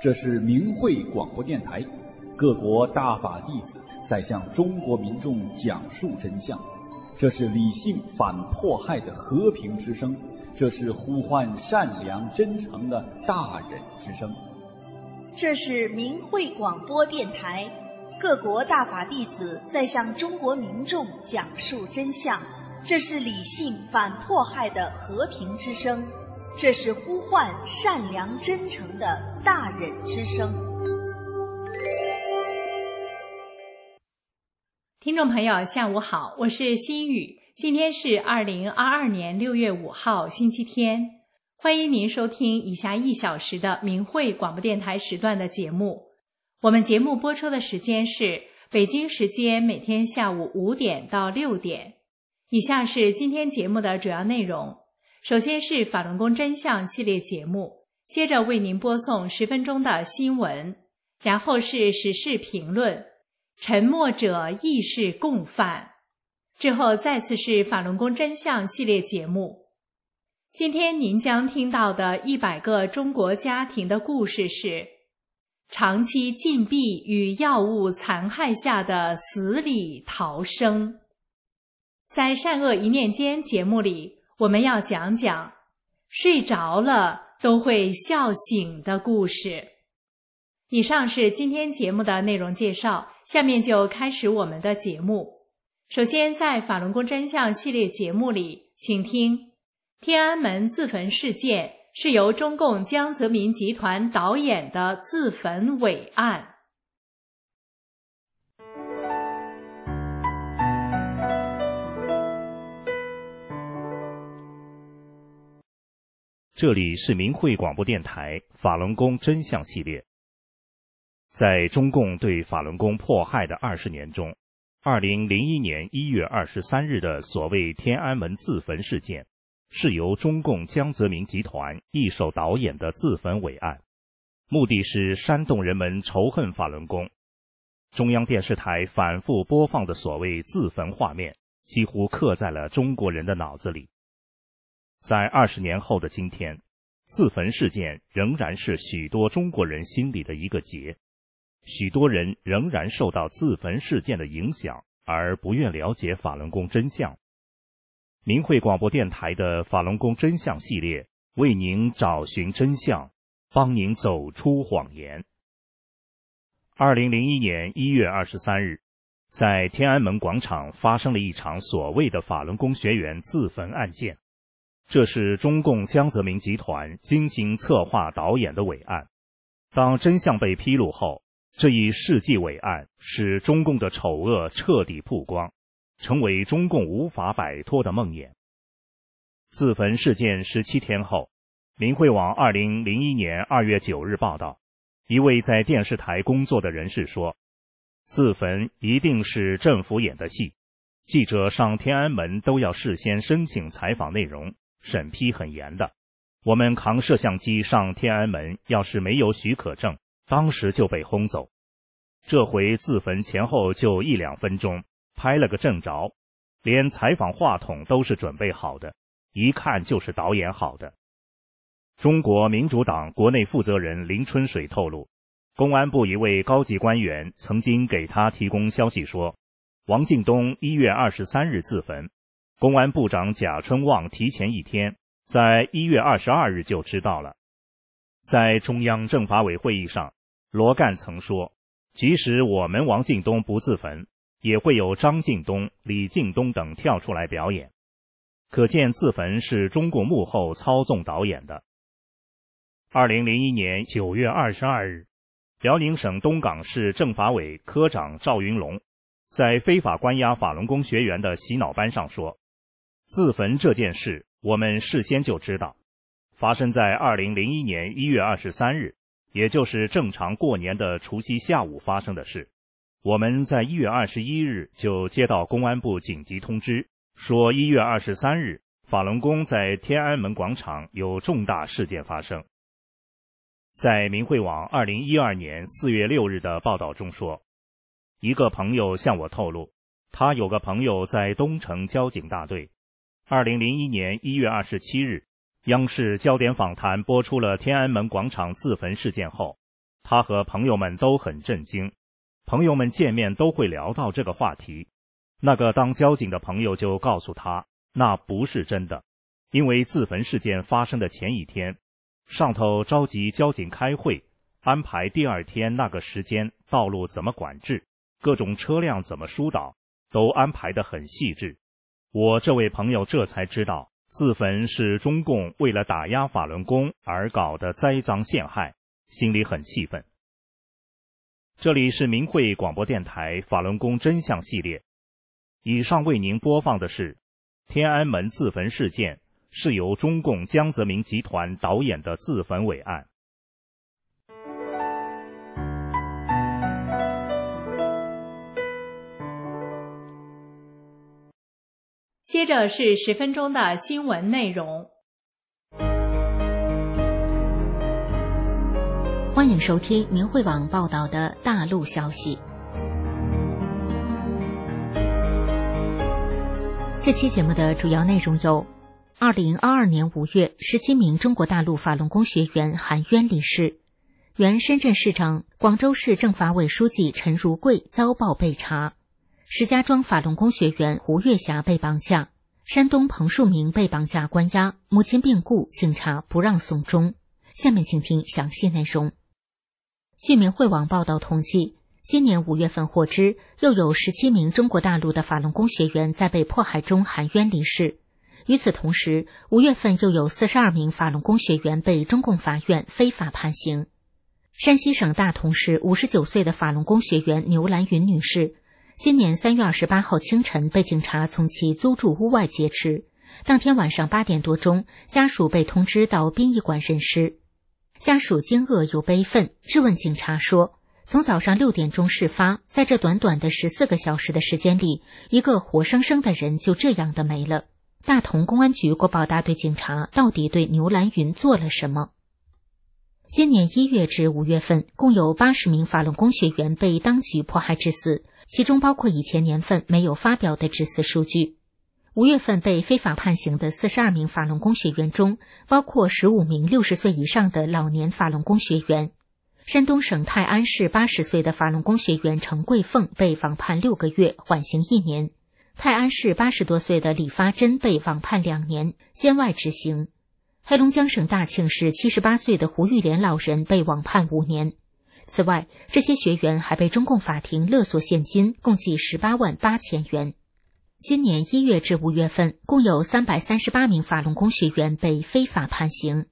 这是明慧广播电台，各国大法弟子在向中国民众讲述真相。这是理性反迫害的和平之声，这是呼唤善良真诚的大人之声。 这是明慧广播电台，各国大法弟子在向中国民众讲述真相。这是理性反迫害的和平之声，这是呼唤善良真诚的大人之声。 听众朋友下午好，我是心雨，今天是2022年6月5号星期天，欢迎您收听以下1小时的明慧广播电台时段的节目。我们节目播出的时间是北京时间每天下午5点到6点。以下是今天节目的主要内容，首先是法轮功真相系列节目，接着为您播送10分钟的新闻，然后是时事评论，沉默者亦是共犯，之后再次是法轮功真相系列节目。今天您将听到的100个中国家庭的故事是长期禁闭与药物残害下的死里逃生。在善恶一念间节目里，我们要讲讲睡着了都会笑醒的故事。以上是今天节目的内容介绍，下面就开始我们的节目。首先在法轮功真相系列节目里，请听天安门自焚事件是由中共江泽民集团导演的自焚伟案。 这里是明慧广播电台法轮功真相系列。在中共对法轮功迫害的20年中，2001年1月23日的所谓天安门自焚事件，是由中共江泽民集团一手导演的自焚伟案，目的是煽动人们仇恨法轮功。中央电视台反复播放的所谓自焚画面，几乎刻在了中国人的脑子里。在20年后的今天，自焚事件仍然是许多中国人心里的一个结，许多人仍然受到自焚事件的影响，而不愿了解法轮功真相。明慧广播电台的法轮功真相系列为您找寻真相，帮您走出谎言。2001年1月23日，在天安门广场发生了一场所谓的法轮功学员自焚案件。这是中共江泽民集团精心策划导演的伟案。当真相被披露后，这一世纪伟案使中共的丑恶彻底曝光，成为中共无法摆脱的梦魇。自焚事件17天后，明慧网2001年2月9日报道，一位在电视台工作的人士说，自焚一定是政府演的戏，记者上天安门都要事先申请采访内容，审批很严的。我们扛摄像机上天安门，要是没有许可证，当时就被轰走。这回自焚前后就1-2分钟，拍了个正着，连采访话筒都是准备好的，一看就是导演好的。中国民主党国内负责人林春水透露，公安部一位高级官员曾经给他提供消息说，王敬东1月23日自焚，公安部长贾春旺提前一天，在1月22日就知道了。在中央政法委会议上，罗干曾说，即使我们王敬东不自焚，也会有张敬东、李敬东等跳出来表演。可见自焚是中共幕后操纵导演的。2001年9月22日，辽宁省东港市政法委科长赵云龙在非法关押法轮功学员的洗脑班上说，自焚这件事我们事先就知道，发生在2001年1月23日，也就是正常过年的除夕下午发生的事。我们在1月21日就接到公安部紧急通知，说1月23日法轮功在天安门广场有重大事件发生。在明慧网2012年4月6日的报道中说，一个朋友向我透露，他有个朋友在东城交警大队。2001年1月27日，央视焦点访谈播出了天安门广场自焚事件后， 他和朋友们都很震惊，朋友们见面都会聊到这个话题。那个当交警的朋友就告诉他，那不是真的，因为自焚事件发生的前一天，上头召集交警开会，安排第二天那个时间道路怎么管制，各种车辆怎么疏导，都安排得很细致。我这位朋友这才知道，自焚是中共为了打压法轮功而搞的栽赃陷害，心里很气愤。这里是明慧广播电台法轮功真相系列，以上为您播放的是天安门自焚事件是由中共江泽民集团导演的自焚伪案。 接着是10分钟的新闻内容。 欢迎收听明慧网报道的大陆消息。这期节目的主要内容有：2022年5月，17名中国大陆法轮功学员含冤离世；原深圳市长、广州市政法委书记陈如贵遭曝被查；石家庄法轮功学员胡月霞被绑架；山东彭树明被绑架关押，母亲病故，警察不让送终。下面请听详细内容。据明慧网报道统计，今年5月份获知，又有17名中国大陆的法轮功学员在被迫害中含冤离世。与此同时，5月份又有42名法轮功学员被中共法院非法判刑。山西省大同市59岁的法轮功学员牛兰云女士，今年3月28号清晨被警察从其租住屋外劫持，当天晚上8点多钟，家属被通知到殡仪馆认尸。家属惊愕又悲愤，质问警察说，从早上6点钟事发，在这短短的14个小时的时间里，一个活生生的人就这样的没了。大同公安局国保大队警察到底对牛兰云做了什么？今年1月至5月份，共有80名法轮功学员被当局迫害致死，其中包括以前年份没有发表的致死数据。5月份被非法判刑的42名法轮功学员中，包括15名60岁以上的老年法轮功学员。山东省泰安市80岁的法轮功学员程桂凤被网判6个月，缓刑1年；泰安市80多岁的李发珍被网判2年，监外执行。黑龙江省大庆市78岁的胡玉莲老人被网判5年。此外，这些学员还被中共法庭勒索现金，共计18万8千元。今年1月至5月份，共有338名法轮功学员被非法判刑。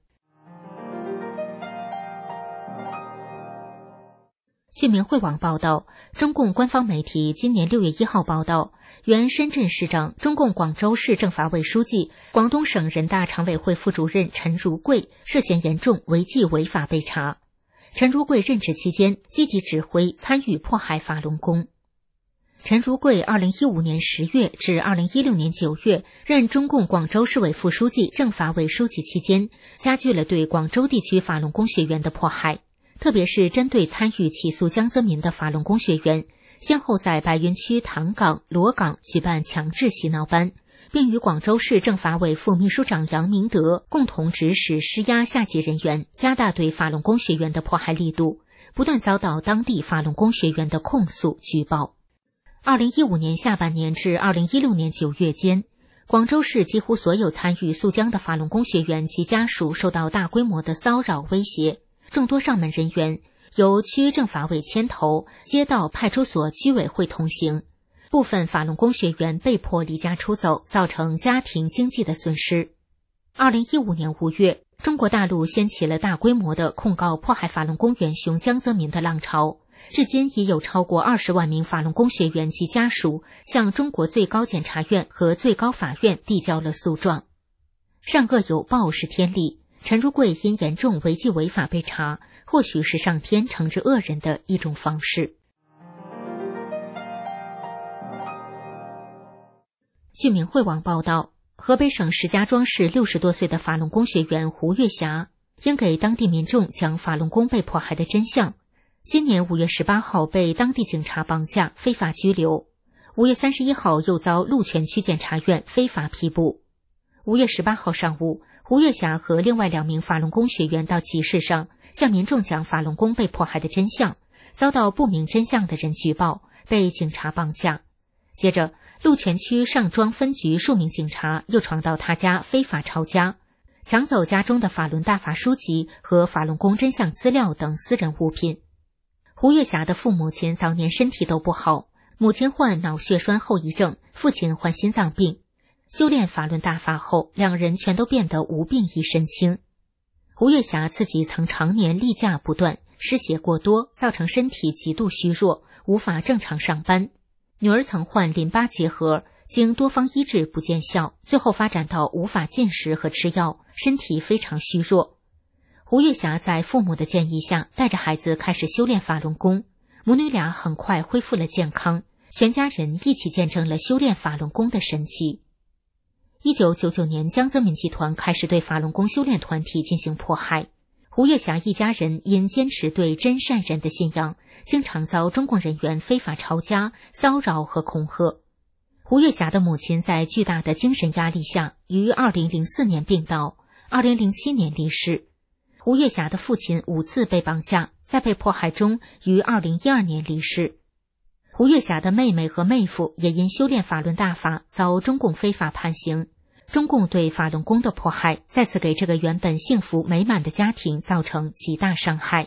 据明慧网报道，中共官方媒体今年6月1号报道，原深圳市长、中共广州市政法委书记、广东省人大常委会副主任陈如贵涉嫌严重违纪违法被查。陈如贵任职期间积极指挥参与迫害法轮功。陈如贵2015年10月至2016年9月任中共广州市委副书记、政法委书记期间，加剧了对广州地区法轮功学员的迫害，特别是针对参与起诉江泽民的法轮功学员，先后在白云区塘岗、罗岗举办强制洗脑班，并与广州市政法委副秘书长杨明德共同指使施压下级人员，加大对法轮功学员的迫害力度，不断遭到当地法轮功学员的控诉举报。2015年下半年至2016年9月间，广州市几乎所有参与诉江的法轮功学员及家属受到大规模的骚扰威胁，众多上门人员由区政法委牵头，街道、派出所、居委会同行，部分法轮功学员被迫离家出走，造成家庭经济的损失。2015年5月，中国大陆掀起了大规模的控告迫害法轮功元凶江泽民的浪潮，至今已有超过20万名法轮功学员及家属向中国最高检察院和最高法院递交了诉状。善恶有报是天理，陈如贵因严重违纪违法被查，或许是上天惩治恶人的一种方式。据明慧网报道，河北省石家庄市60多岁的法轮功学员胡月霞，应给当地民众讲法轮功被迫害的真相，今年5月18号被当地警察绑架非法拘留，5月31号又遭鹿泉区检察院非法批捕。5月18号上午， 胡月霞和另外2名法轮功学员到集市上向民众讲法轮功被迫害的真相，遭到不明真相的人举报，被警察绑架。接着，鹿泉区上庄分局数名警察又闯到他家非法抄家，抢走家中的法轮大法书籍和法轮功真相资料等私人物品。胡月霞的父母亲早年身体都不好，母亲患脑血栓后遗症，父亲患心脏病。修炼法轮大法后，2人全都变得无病一身轻。胡月霞自己曾常年例假不断，失血过多，造成身体极度虚弱，无法正常上班。女儿曾患淋巴结核，经多方医治不见效，最后发展到无法进食和吃药，身体非常虚弱。胡月霞在父母的建议下，带着孩子开始修炼法轮功，母女俩很快恢复了健康，全家人一起见证了修炼法轮功的神奇。1999年，江泽民集团开始对法轮功修炼团体进行迫害。胡月霞一家人因坚持对真善人的信仰，经常遭中共人员非法抄家、骚扰和恐吓。胡月霞的母亲在巨大的精神压力下，于2004年病倒，2007年离世。胡月霞的父亲5次被绑架，在被迫害中于2012年离世。胡月霞的妹妹和妹夫也因修炼法轮大法遭中共非法判刑。中共对法轮功的迫害再次给这个原本幸福美满的家庭造成极大伤害。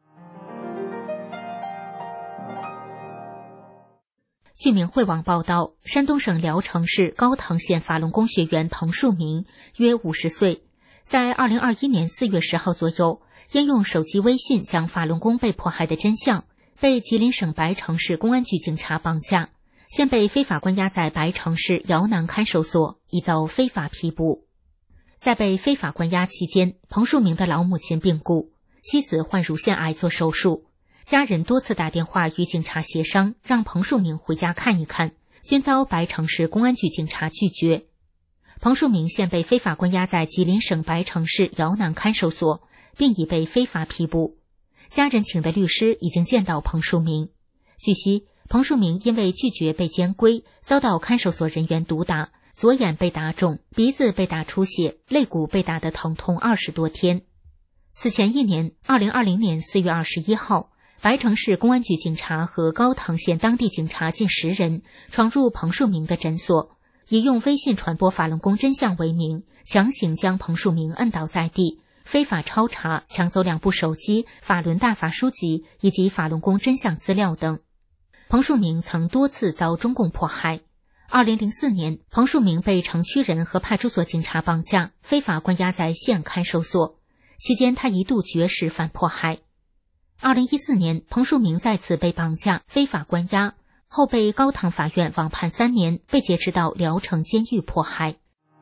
据明慧网报道，山东省聊城市高唐县法轮功学员彭树明约50岁，在2021年4月10号左右，因用手机微信讲法轮功被迫害的真相，被吉林省白城市公安局警察绑架，现被非法关押在白城市瑶南看守所，已遭非法批捕。在被非法关押期间，彭树明的老母亲病故，妻子患乳腺癌做手术，家人多次打电话与警察协商，让彭树明回家看一看，均遭白城市公安局警察拒绝。彭树明现被非法关押在吉林省白城市瑶南看守所，并已被非法批捕。家人请的律师已经见到彭树明。据悉，彭树明因为拒绝被监归，遭到看守所人员毒打，左眼被打肿，鼻子被打出血，肋骨被打得疼痛20多天。此前1年，2020年4月21号，白城市公安局警察和高唐县当地警察近10人闯入彭树明的诊所，以用微信传播法轮功真相为名，强行将彭树明摁倒在地，非法抄查，抢走2部手机、法轮大法书籍以及法轮功真相资料等。彭树明曾多次遭中共迫害。2004年，彭树明被城区人和派出所警察绑架，非法关押在县看守所。期间，他一度绝食反迫害。2014年，彭树明再次被绑架，非法关押，后被高唐法院网判3年，被劫持到聊城监狱迫害。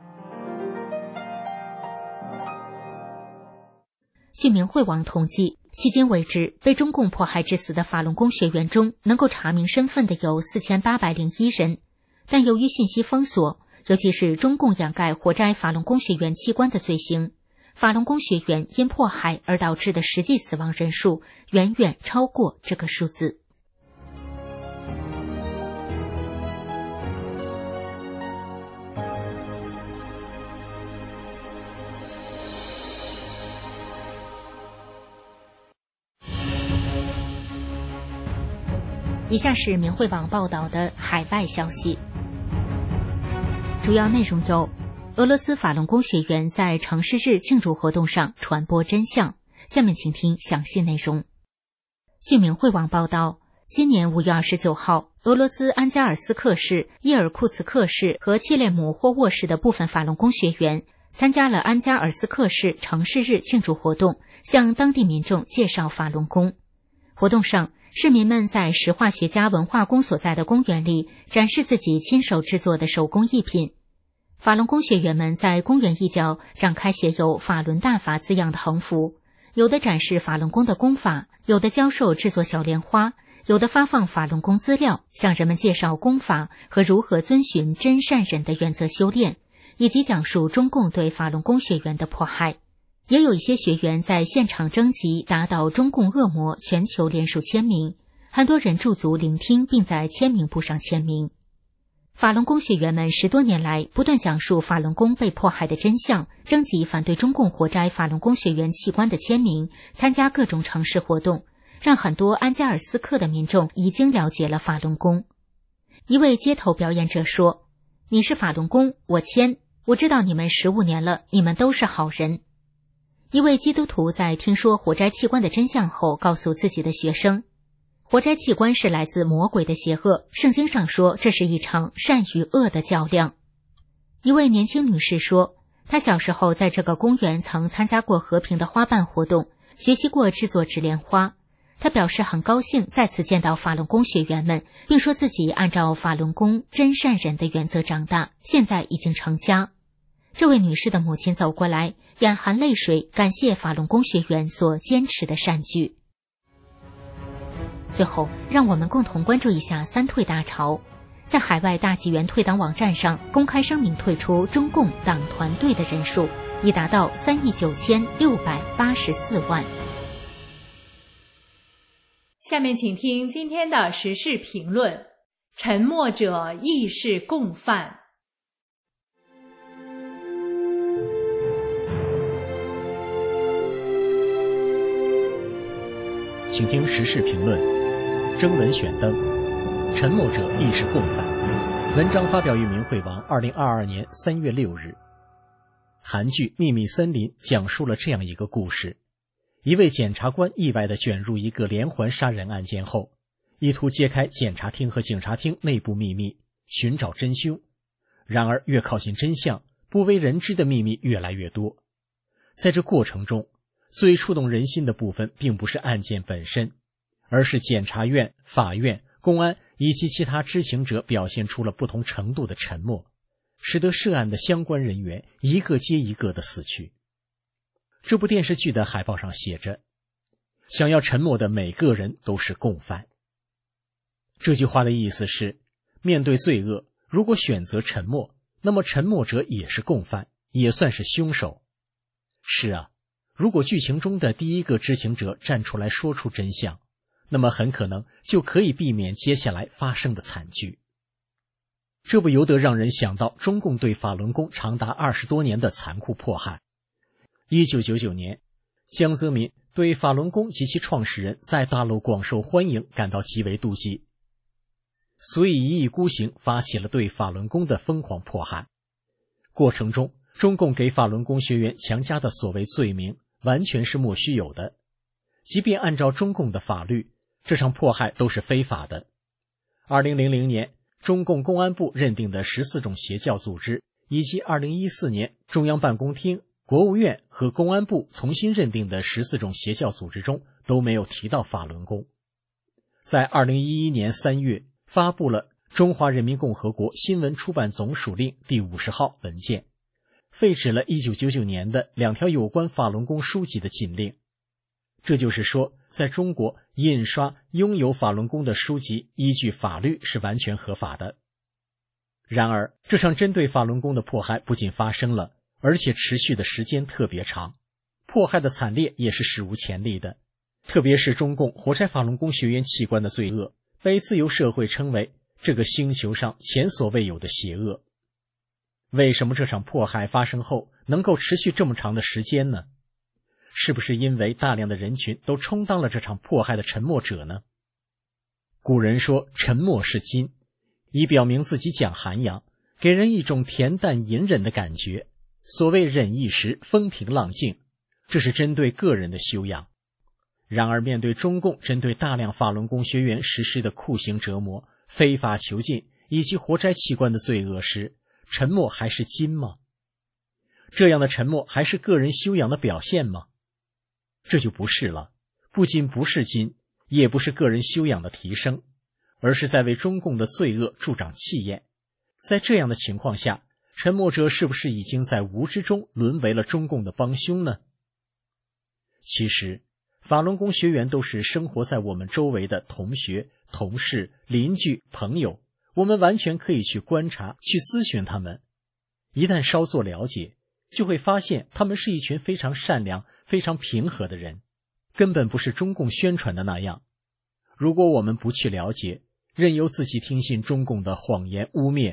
据明慧网统计，迄今为止，被中共迫害致死的法轮功学员中，能够查明身份的有4801人。但由于信息封锁，尤其是中共掩盖活摘法轮功学员器官的罪行，法轮功学员因迫害而导致的实际死亡人数远远超过这个数字。以下是明慧网报道的海外消息，主要内容有：俄罗斯法轮功学员在城市日庆祝活动上传播真相。下面请听详细内容。据明慧网报道，今年5月29号，俄罗斯安加尔斯克市、伊尔库茨克市和切列姆霍沃市的部分法轮功学员参加了安加尔斯克市城市日庆祝活动，向当地民众介绍法轮功。活动上，市民们在石化学家文化宫所在的公园里展示自己亲手制作的手工艺品。法轮功学员们在公园一角展开写有法轮大法字样的横幅，有的展示法轮功的功法，有的教授制作小莲花，有的发放法轮功资料，向人们介绍功法和如何遵循真善忍的原则修炼，以及讲述中共对法轮功学员的迫害。也有一些学员在现场征集打倒中共恶魔全球联署签名，很多人驻足聆听并在签名簿上签名。 法轮功学员们10多年来不断讲述法轮功被迫害的真相，征集反对中共活摘法轮功学员器官的签名，参加各种城市活动，让很多安加尔斯克的民众已经了解了法轮功。一位街头表演者说：“你是法轮功，我签，我知道你们15年了，你们都是好人。”一位基督徒在听说活摘器官的真相后，告诉自己的学生，活摘器官是来自魔鬼的邪恶，圣经上说这是一场善与恶的较量。一位年轻女士说，她小时候在这个公园曾参加过和平的花瓣活动，学习过制作纸莲花。她表示很高兴再次见到法轮功学员们，并说自己按照法轮功真善忍的原则长大，现在已经成家。这位女士的母亲走过来，眼含泪水，感谢法轮功学员所坚持的善举。最后，让我们共同关注一下三退大潮。在海外大纪元退党网站上公开声明退出中共党团队的人数已达到39684万。 下面请听今天的时事评论：沉默者亦是共犯。 请听时事评论，征文选登，沉默者亦是共犯。文章发表于明慧网2022年3月6日。韩剧《秘密森林》讲述了这样一个故事：一位检察官意外地卷入一个连环杀人案件后，意图揭开检察厅和警察厅内部秘密，寻找真凶。然而越靠近真相，不为人知的秘密越来越多。在这过程中，最触动人心的部分并不是案件本身，而是检察院、法院、公安以及其他知情者表现出了不同程度的沉默，使得涉案的相关人员一个接一个的死去。这部电视剧的海报上写着：想要沉默的每个人都是共犯。这句话的意思是，面对罪恶，如果选择沉默，那么沉默者也是共犯，也算是凶手。是啊，如果剧情中的第一个知情者站出来说出真相，那么很可能就可以避免接下来发生的惨剧。这不由得让人想到中共对法轮功长达20多年的残酷迫害。1999年，江泽民对法轮功及其创始人在大陆广受欢迎感到极为妒忌，所以一意孤行发起了对法轮功的疯狂迫害。过程中，中共给法轮功学员强加的所谓罪名完全是莫须有的，即便按照中共的法律，这场迫害都是非法的。2000年，中共公安部认定的14种邪教组织，以及2014年中央办公厅、国务院和公安部重新认定的14种邪教组织中都没有提到法轮功。在2011年3月发布了《中华人民共和国新闻出版总署令》第50号文件，废止了1999年的2条有关法轮功书籍的禁令。这就是说，在中国印刷拥有法轮功的书籍依据法律是完全合法的。然而，这场针对法轮功的迫害不仅发生了，而且持续的时间特别长，迫害的惨烈也是史无前例的。特别是中共活摘法轮功学员器官的罪恶，被自由社会称为这个星球上前所未有的邪恶。为什么这场迫害发生后能够持续这么长的时间呢？是不是因为大量的人群都充当了这场迫害的沉默者呢？古人说沉默是金，以表明自己讲涵养，给人一种恬淡隐忍的感觉。所谓忍一时风平浪静，这是针对个人的修养。然而面对中共针对大量法轮功学员实施的酷刑折磨、非法囚禁以及活摘器官的罪恶时，沉默还是金吗？这样的沉默还是个人修养的表现吗？这就不是了，不仅不是金，也不是个人修养的提升，而是在为中共的罪恶助长气焰。在这样的情况下，沉默者是不是已经在无知中沦为了中共的帮凶呢？其实，法轮功学员都是生活在我们周围的同学、同事、邻居、朋友，我们完全可以去观察、去咨询他们。一旦稍作了解，就会发现他们是一群非常善良、非常平和的人，根本不是中共宣传的那样。如果我们不去了解，任由自己听信中共的谎言污蔑，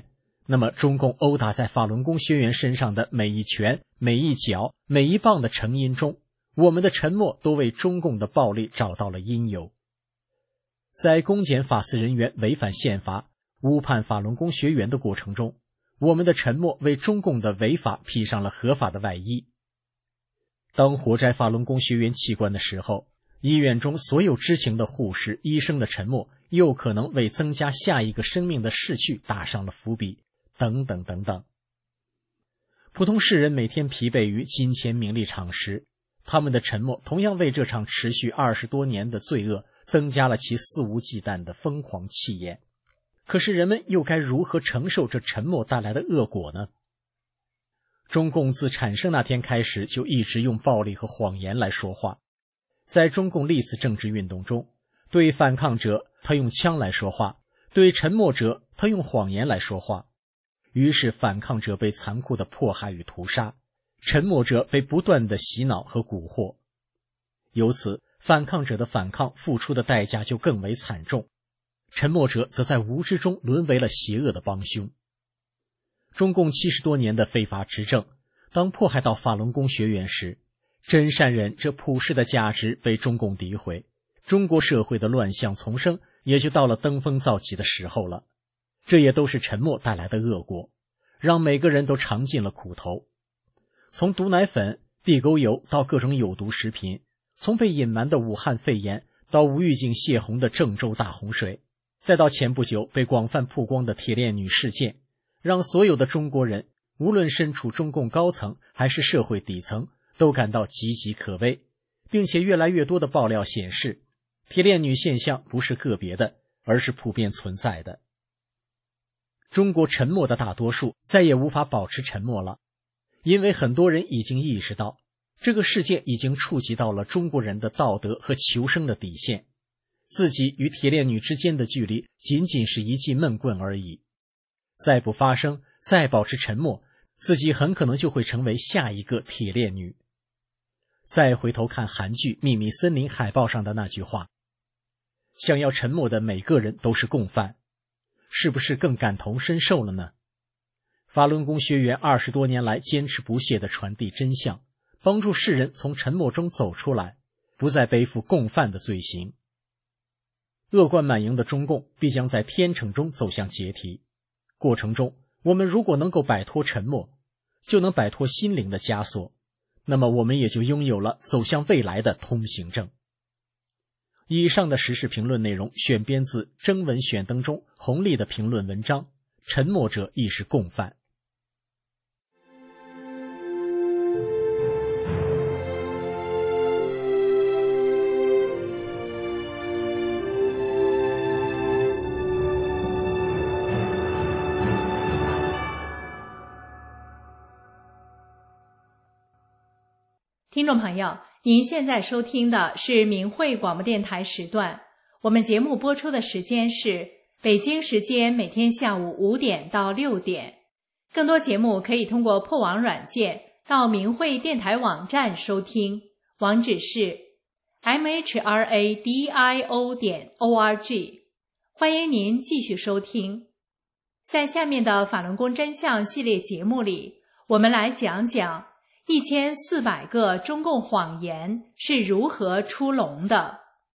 那么中共殴打在法轮功学员身上的每一拳、每一脚、每一棒的成因中，我们的沉默都为中共的暴力找到了因由。在公检法司人员违反宪法、误判法轮功学员的过程中，我们的沉默为中共的违法披上了合法的外衣。当火摘法轮功学员器官的时候，医院中所有知情的护士、医生的沉默又可能为增加下一个生命的逝去打上了伏笔，等等等等。普通世人每天疲惫于金钱名利场时，他们的沉默同样为这场持续20多年的罪恶增加了其肆无忌惮的疯狂气焰。可是人们又该如何承受这沉默带来的恶果呢？中共自产生那天开始就一直用暴力和谎言来说话。在中共历次政治运动中，对反抗者他用枪来说话，对沉默者他用谎言来说话。于是反抗者被残酷的迫害与屠杀，沉默者被不断的洗脑和蛊惑。由此，反抗者的反抗付出的代价就更为惨重，沉默者则在无知中沦为了邪恶的帮凶。中共70多年的非法执政，当迫害到法轮功学员时，真善忍这普世的价值被中共诋毁，中国社会的乱象丛生也就到了登峰造极的时候了。这也都是沉默带来的恶果，让每个人都尝尽了苦头。从毒奶粉、地沟油到各种有毒食品，从被隐瞒的武汉肺炎到无预警泄洪的郑州大洪水，再到前不久被广泛曝光的铁链女事件，让所有的中国人，无论身处中共高层还是社会底层，都感到岌岌可危，并且越来越多的爆料显示，铁链女现象不是个别的，而是普遍存在的。中国沉默的大多数再也无法保持沉默了，因为很多人已经意识到，这个事件已经触及到了中国人的道德和求生的底线，自己与铁链女之间的距离仅仅是一记闷棍而已。再不发声，再保持沉默，自己很可能就会成为下一个铁链女。再回头看韩剧《秘密森林》海报上的那句话，想要沉默的每个人都是共犯，是不是更感同身受了呢？法轮功学员20多年来坚持不懈地传递真相，帮助世人从沉默中走出来，不再背负共犯的罪行。恶贯满盈的中共必将在天秤中走向解体，过程中我们如果能够摆脱沉默，就能摆脱心灵的枷锁，那么我们也就拥有了走向未来的通行证。以上的时事评论内容选编自征文选登中洪丽的评论文章，沉默者亦是共犯。 听众朋友，您现在收听的是明慧广播电台时段，我们节目播出的时间是北京时间每天下午5点到6点。更多节目可以通过破网软件到明慧电台网站收听，网址是 mhradio.org。 欢迎您继续收听。在下面的法轮功真相系列节目里，我们来讲讲1400个中共谎言是如何出笼的。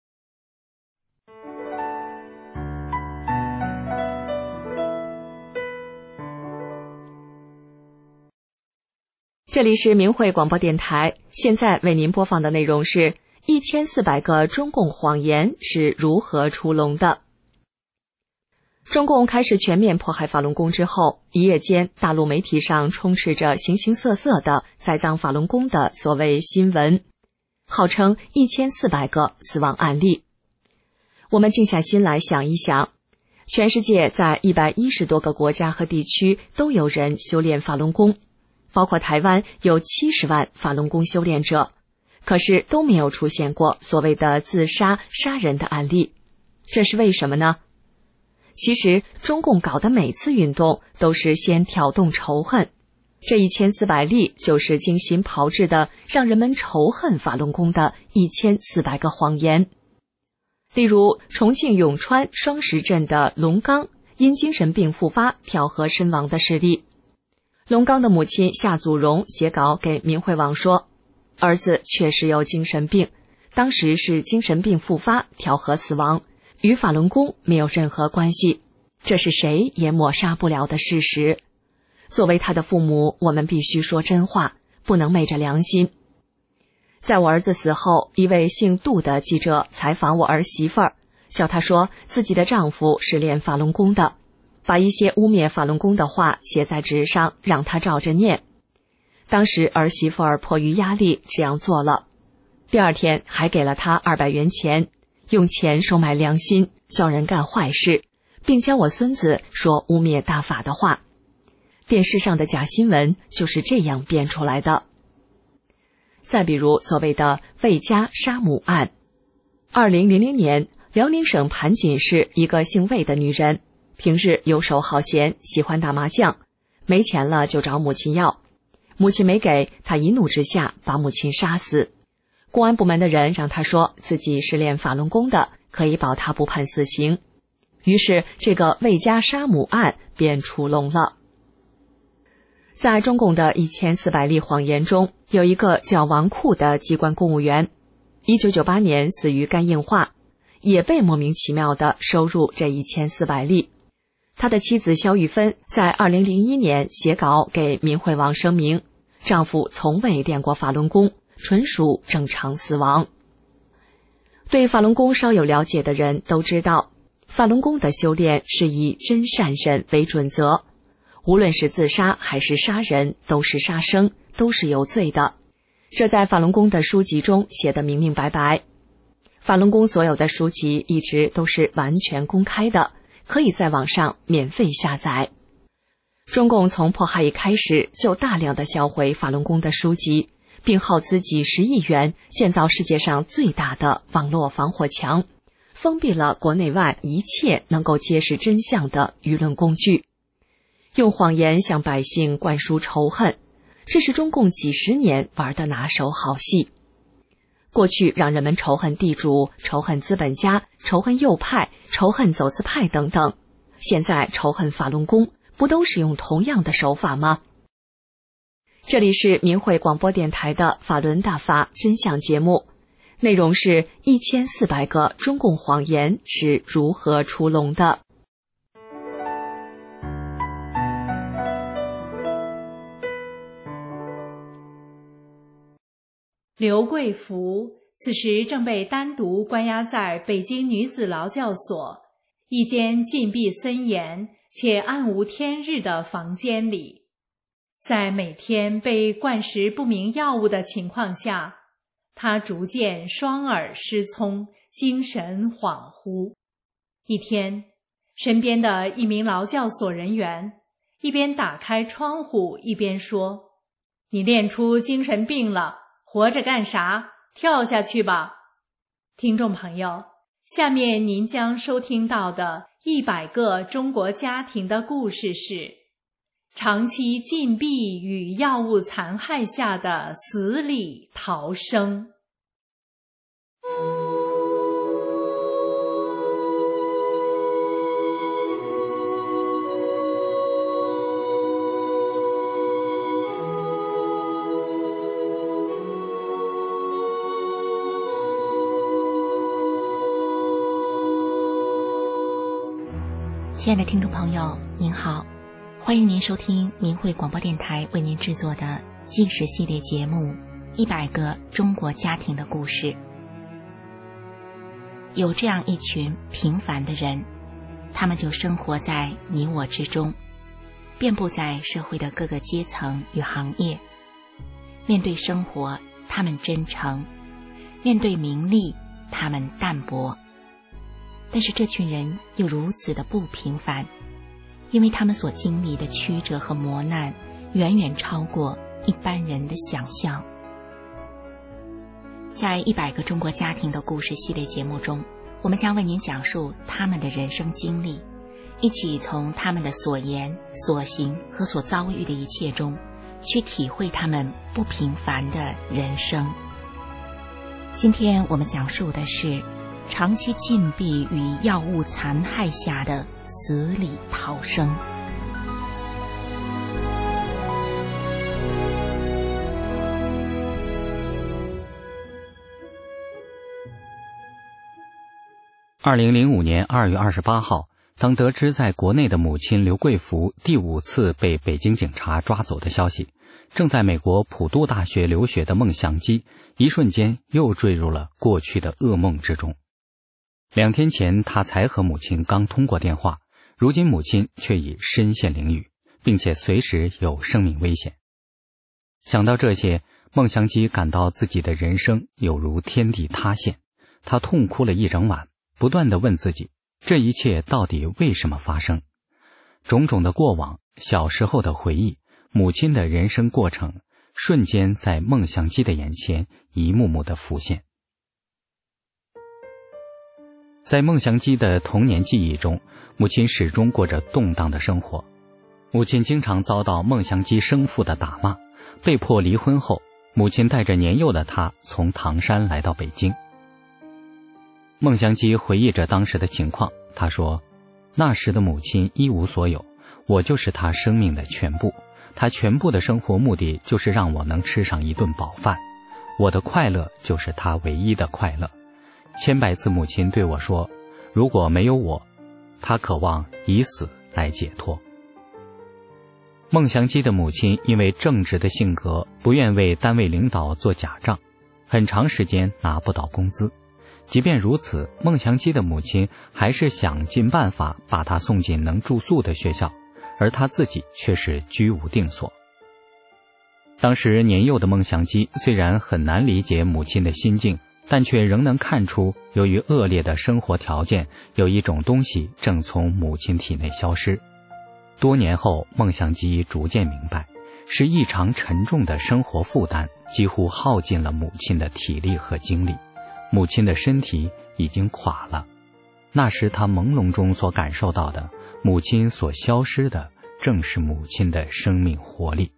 这里是明慧广播电台，现在为您播放的内容是1400个中共谎言是如何出笼的。中共开始全面迫害法轮功之后，一夜间大陆媒体上充斥着形形色色的栽赃法轮功的所谓新闻，号称1400个死亡案例。我们静下心来想一想，全世界在110多个国家和地区都有人修炼法轮功，包括台湾有70万法轮功修炼者，可是都没有出现过所谓的自杀杀人的案例，这是为什么呢？其实中共搞的每次运动都是先挑动仇恨，这1400例就是精心炮制的让人们仇恨法轮功的1400个谎言。例如重庆永川双石镇的龙岗因精神病复发跳河身亡的事例。龙刚的母亲夏祖荣写稿给明慧网说，儿子确实有精神病，当时是精神病复发跳河死亡，与法轮功没有任何关系，这是谁也抹杀不了的事实。作为他的父母，我们必须说真话，不能昧着良心。在我儿子死后，一位姓杜的记者采访我儿媳妇儿，叫她说自己的丈夫是练法轮功的，把一些污蔑法轮功的话写在纸上，让她照着念。当时儿媳妇儿迫于压力这样做了，第二天还给了她200元钱，用钱收买良心，叫人干坏事，并教我孙子说污蔑大法的话。电视上的假新闻就是这样编出来的。再比如所谓的魏家杀母案，2000年，辽宁省盘锦市一个姓魏的女人，平日游手好闲，喜欢打麻将，没钱了就找母亲要，母亲没给，她一怒之下把母亲杀死。公安部门的人让她说自己是练法轮功的，可以保她不判死刑。于是这个魏家杀母案便出笼了。在中共的1400例谎言中，有一个叫王库的机关公务员，1998年死于肝硬化，也被莫名其妙地收入这1400例。他的妻子肖玉芬在2001年写稿给明慧网声明，丈夫从未练过法轮功，纯属正常死亡。对法轮功稍有了解的人都知道，法轮功的修炼是以真善忍为准则，无论是自杀还是杀人，都是杀生，都是有罪的。这在法轮功的书籍中写得明明白白。法轮功所有的书籍一直都是完全公开的，可以在网上免费下载。中共从迫害一开始就大量的销毁法轮功的书籍，并耗资几10亿元建造世界上最大的网络防火墙，封闭了国内外一切能够揭示真相的舆论工具。用谎言向百姓灌输仇恨，这是中共几10年玩的拿手好戏。过去让人们仇恨地主、仇恨资本家、仇恨右派、仇恨走资派等等，现在仇恨法轮功，不都是用同样的手法吗？这里是明慧广播电台的法轮大法真相节目，内容是1400个中共谎言是如何出笼的。 刘贵福此时正被单独关押在北京女子劳教所一间禁闭森严且暗无天日的房间里，在每天被灌食不明药物的情况下，他逐渐双耳失聪，精神恍惚。一天，身边的一名劳教所人员一边打开窗户一边说：“你练出精神病了，活着干啥？跳下去吧！”听众朋友，下面您将收听到的100个中国家庭的故事是长期禁闭与药物残害下的死里逃生。 亲爱的听众朋友，您好，欢迎您收听明慧广播电台为您制作的纪实系列节目《100个中国家庭的故事》。有这样一群平凡的人，他们就生活在你我之中，遍布在社会的各个阶层与行业。面对生活，他们真诚；面对名利，他们淡泊。但是这群人又如此的不平凡，因为他们所经历的曲折和磨难远远超过一般人的想象。在100个中国家庭的故事系列节目中，我们将为您讲述他们的人生经历，一起从他们的所言、所行和所遭遇的一切中，去体会他们不平凡的人生。今天我们讲述的是长期禁闭与药物残害下的死里逃生。 2005年2月28号，当得知在国内的母亲刘贵福第5次被北京警察抓走的消息，正在美国普渡大学留学的孟祥基一瞬间又坠入了过去的噩梦之中。2天前他才和母亲刚通过电话，如今母亲却已身陷囹圄，并且随时有生命危险。想到这些，孟祥基感到自己的人生有如天地塌陷，他痛哭了一整晚，不断地问自己，这一切到底为什么发生？种种的过往，小时候的回忆，母亲的人生过程，瞬间在孟祥基的眼前一幕幕的浮现。在孟祥基的童年记忆中，母亲始终过着动荡的生活。母亲经常遭到孟祥基生父的打骂，被迫离婚后，母亲带着年幼的他从唐山来到北京。孟祥基回忆着当时的情况，他说，那时的母亲一无所有，我就是她生命的全部，她全部的生活目的就是让我能吃上一顿饱饭，我的快乐就是她唯一的快乐。千百次母亲对我说，如果没有我，她渴望以死来解脱。孟祥基的母亲因为正直的性格，不愿为单位领导做假账，很长时间拿不到工资。即便如此，孟祥基的母亲还是想尽办法把他送进能住宿的学校，而他自己却是居无定所。当时年幼的孟祥基虽然很难理解母亲的心境，但却仍能看出，由于恶劣的生活条件，有一种东西正从母亲体内消失。多年后，孟祥基逐渐明白，是异常沉重的生活负担几乎耗尽了母亲的体力和精力，母亲的身体已经垮了。那时他朦胧中所感受到的，母亲所消失的，正是母亲的生命活力。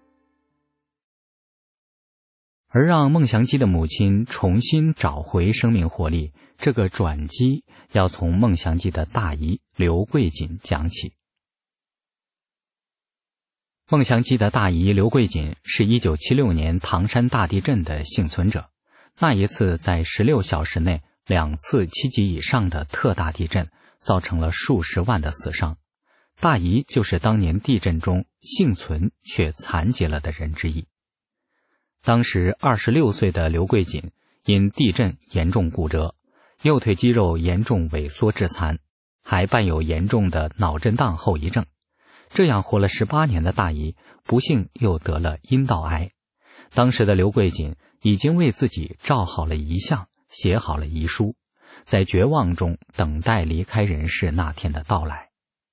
而让孟祥基的母亲重新找回生命活力，这个转机要从孟祥基的大姨刘桂锦讲起。孟祥基的大姨刘桂锦是1976年唐山大地震的幸存者，那一次在16小时内2次7级以上的特大地震，造成了数十万的死伤。大姨就是当年地震中幸存却残疾了的人之一。当时26岁的刘桂锦因地震严重骨折，右腿肌肉严重萎缩致残，还伴有严重的脑震荡后遗症。这样活了18年的大姨，不幸又得了阴道癌。当时的刘桂锦已经为自己照好了遗像，写好了遗书，在绝望中等待离开人世那天的到来。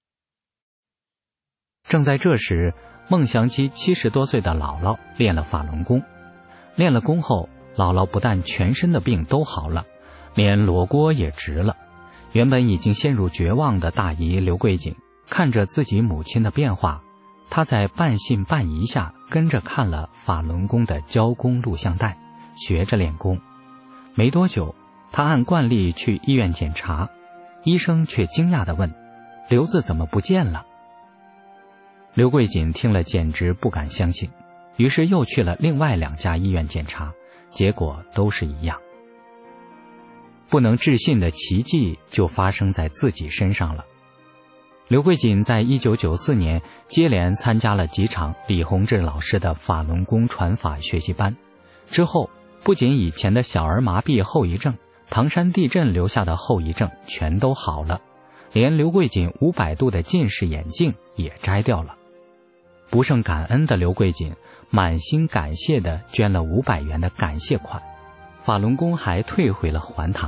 正在这时，孟祥基70多岁的姥姥练了法轮功。练了功后，姥姥不但全身的病都好了，连罗锅也直了。原本已经陷入绝望的大姨刘桂锦看着自己母亲的变化，她在半信半疑下跟着看了法轮功的教功录像带，学着练功。没多久，她按惯例去医院检查，医生却惊讶地问，瘤子怎么不见了？刘桂锦听了简直不敢相信，于是又去了另外2家医院检查，结果都是一样。不能置信的奇迹就发生在自己身上了。刘桂锦在1994年接连参加了几场李洪志老师的法轮功传法学习班，之后不仅以前的小儿麻痹后遗症、唐山地震留下的后遗症全都好了，连刘桂锦500度的近视眼镜也摘掉了。不胜感恩的刘桂锦满心感谢地捐了500元的感谢款，法轮功还退回了还他。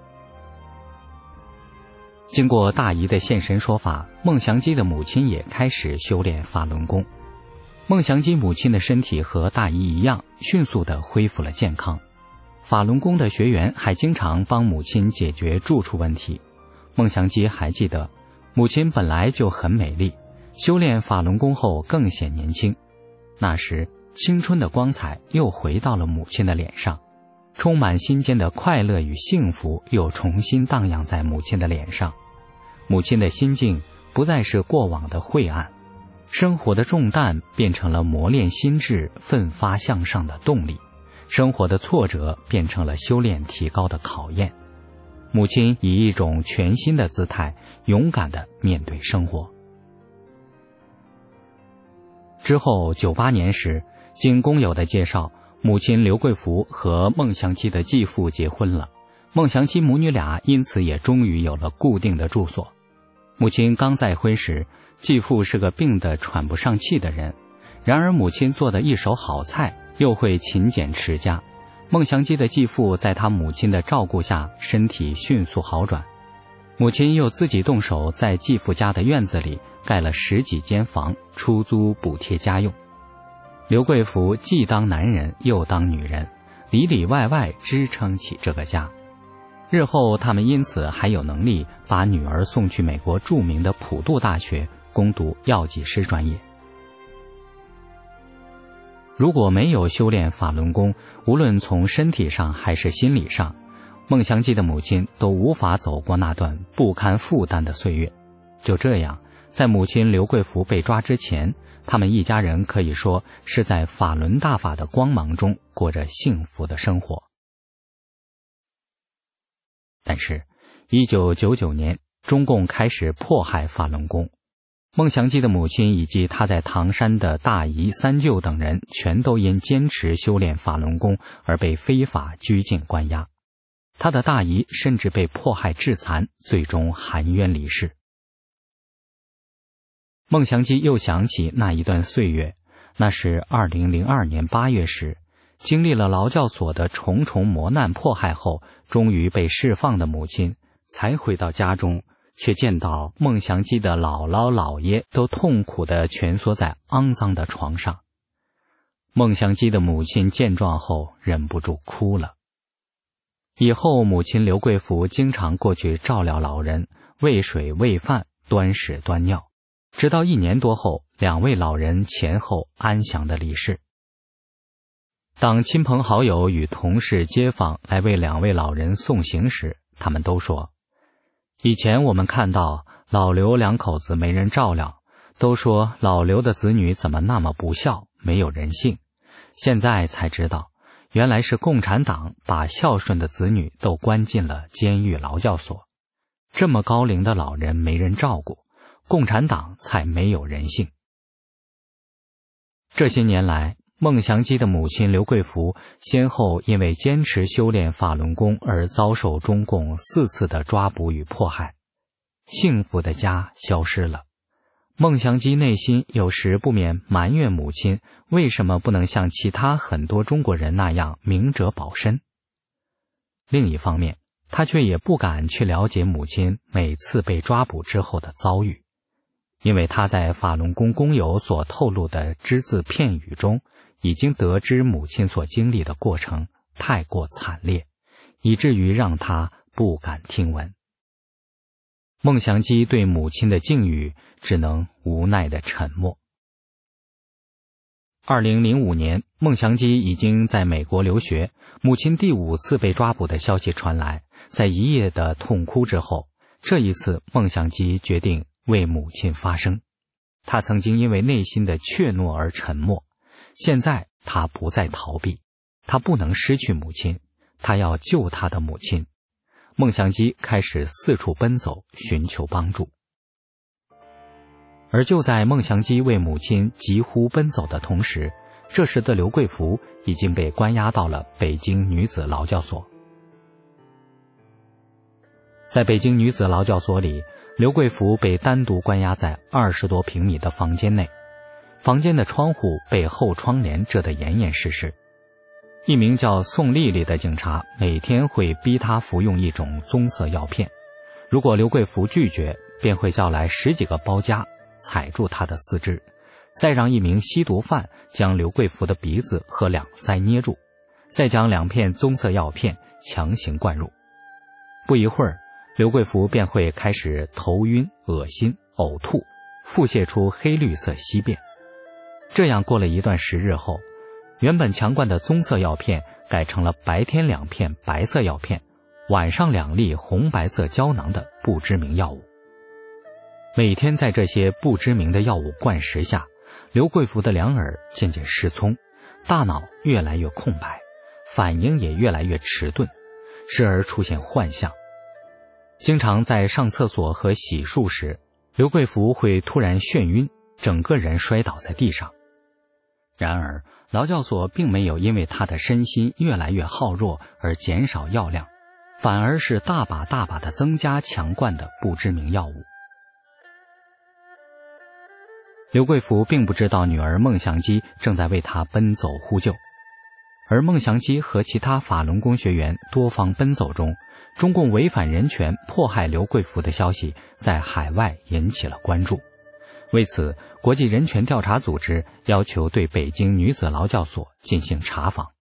经过大姨的现身说法，孟祥基的母亲也开始修炼法轮功。孟祥基母亲的身体和大姨一样，迅速地恢复了健康。法轮功的学员还经常帮母亲解决住处问题。孟祥基还记得，母亲本来就很美丽，修炼法轮功后更显年轻。那时青春的光彩又回到了母亲的脸上， 充满心间的快乐与幸福又重新荡漾在母亲的脸上。母亲的心境不再是过往的晦暗，生活的重担变成了磨练心智、奋发向上的动力，生活的挫折变成了修炼提高的考验。母亲以一种全新的姿态，勇敢地面对生活。之后98年时，经工友的介绍，母亲刘贵福和孟祥基的继父结婚了，孟祥基母女俩因此也终于有了固定的住所。母亲刚再婚时，继父是个病得喘不上气的人，然而母亲做的一手好菜，又会勤俭持家。孟祥基的继父在他母亲的照顾下，身体迅速好转。母亲又自己动手在继父家的院子里盖了10几间房，出租补贴家用。刘贵福既当男人又当女人，里里外外支撑起这个家。日后他们因此还有能力把女儿送去美国著名的普渡大学攻读药剂师专业。如果没有修炼法轮功，无论从身体上还是心理上，孟祥基的母亲都无法走过那段不堪负担的岁月。就这样，在母亲刘贵福被抓之前，他们一家人可以说是在法轮大法的光芒中过着幸福的生活。但是1999年，中共开始迫害法轮功，孟祥基的母亲以及他在唐山的大姨、三舅等人全都因坚持修炼法轮功而被非法拘禁关押。他的大姨甚至被迫害致残，最终含冤离世。孟祥基又想起那一段岁月，那是2002年8月时，经历了劳教所的重重磨难迫害后，终于被释放的母亲才回到家中，却见到孟祥基的姥姥姥爷都痛苦地蜷缩在肮脏的床上。孟祥基的母亲见状后忍不住哭了。以后母亲刘贵福经常过去照料老人，喂水喂饭，端屎端尿，直到1年多后，2位老人前后安详地离世。当亲朋好友与同事街坊来为2位老人送行时，他们都说，以前我们看到老刘2口子没人照料，都说老刘的子女怎么那么不孝，没有人性，现在才知道，原来是共产党把孝顺的子女都关进了监狱劳教所。这么高龄的老人没人照顾，共产党才没有人性。这些年来，孟祥基的母亲刘贵福先后因为坚持修炼法轮功而遭受中共4次的抓捕与迫害，幸福的家消失了。孟祥基内心有时不免埋怨母亲为什么不能像其他很多中国人那样明哲保身。另一方面，他却也不敢去了解母亲每次被抓捕之后的遭遇，因为他在法轮功工友所透露的只字片语中，已经得知母亲所经历的过程太过惨烈，以至于让他不敢听闻。孟祥基对母亲的境遇只能无奈的沉默。2005年，孟祥基已经在美国留学，母亲第5次被抓捕的消息传来，在一夜的痛哭之后，这一次孟祥基决定为母亲发声。他曾经因为内心的怯懦而沉默，现在他不再逃避，他不能失去母亲，他要救他的母亲。孟祥基开始四处奔走，寻求帮助。而就在孟祥基为母亲疾呼奔走的同时，这时的刘贵福已经被关押到了北京女子劳教所。在北京女子劳教所里，刘贵福被单独关押在20多平米的房间内，房间的窗户被厚窗帘遮得严严实实。一名叫宋丽丽的警察每天会逼他服用一种棕色药片，如果刘贵福拒绝，便会叫来10几个包夹，踩住他的四肢，再让一名吸毒犯将刘贵福的鼻子和两腮捏住，再将2片棕色药片强行灌入。不一会儿，刘贵福便会开始头晕、恶心、呕吐，腹泻出黑绿色稀便。这样过了一段时日后， 原本强灌的棕色药片改成了白天2片白色药片，晚上2粒红白色胶囊的不知名药物。每天在这些不知名的药物灌食下，刘贵福的两耳渐渐失聪，大脑越来越空白，反应也越来越迟钝，时而出现幻象。经常在上厕所和洗漱时，刘贵福会突然眩晕，整个人摔倒在地上。然而劳教所并没有因为他的身心越来越耗弱而减少药量，反而是大把大把地增加强灌的不知名药物。刘贵福并不知道女儿孟祥基正在为他奔走呼救，而孟祥基和其他法轮功学员多方奔走中，中共违反人权迫害刘贵福的消息在海外引起了关注。为此，国际人权调查组织要求对北京女子劳教所进行查访。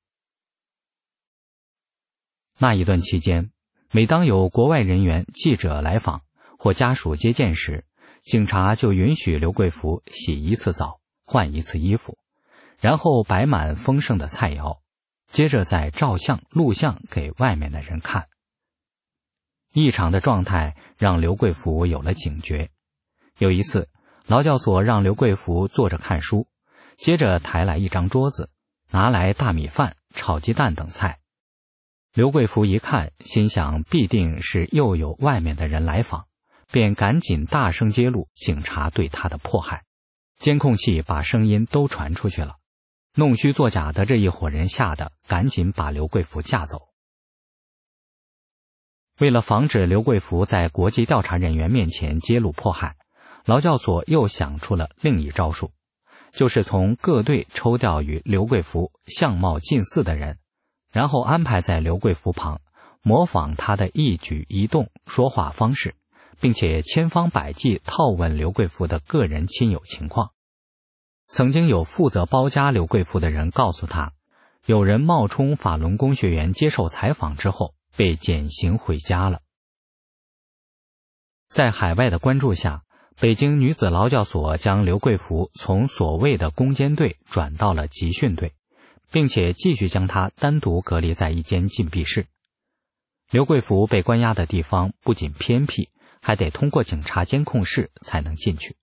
那一段期间，每当有国外人员、记者来访或家属接见时，警察就允许刘贵福洗一次澡，换一次衣服，然后摆满丰盛的菜肴，接着再照相录像给外面的人看。异常的状态让刘贵福有了警觉。有一次，劳教所让刘贵福坐着看书，接着抬来一张桌子，拿来大米饭、炒鸡蛋等菜。刘贵福一看，心想必定是又有外面的人来访，便赶紧大声揭露警察对他的迫害。监控器把声音都传出去了，弄虚作假的这一伙人吓得赶紧把刘贵福架走。为了防止刘贵福在国际调查人员面前揭露迫害，劳教所又想出了另一招数，就是从各队抽调与刘贵福相貌近似的人，然后安排在刘贵福旁，模仿他的一举一动、说话方式，并且千方百计套问刘贵福的个人亲友情况。曾经有负责包夹刘贵福的人告诉他，有人冒充法轮功学员接受采访之后被减刑回家了。在海外的关注下，北京女子劳教所将刘贵福从所谓的攻坚队转到了集训队，并且继续将他单独隔离在一间禁闭室。刘贵福被关押的地方不仅偏僻，还得通过警察监控室才能进去。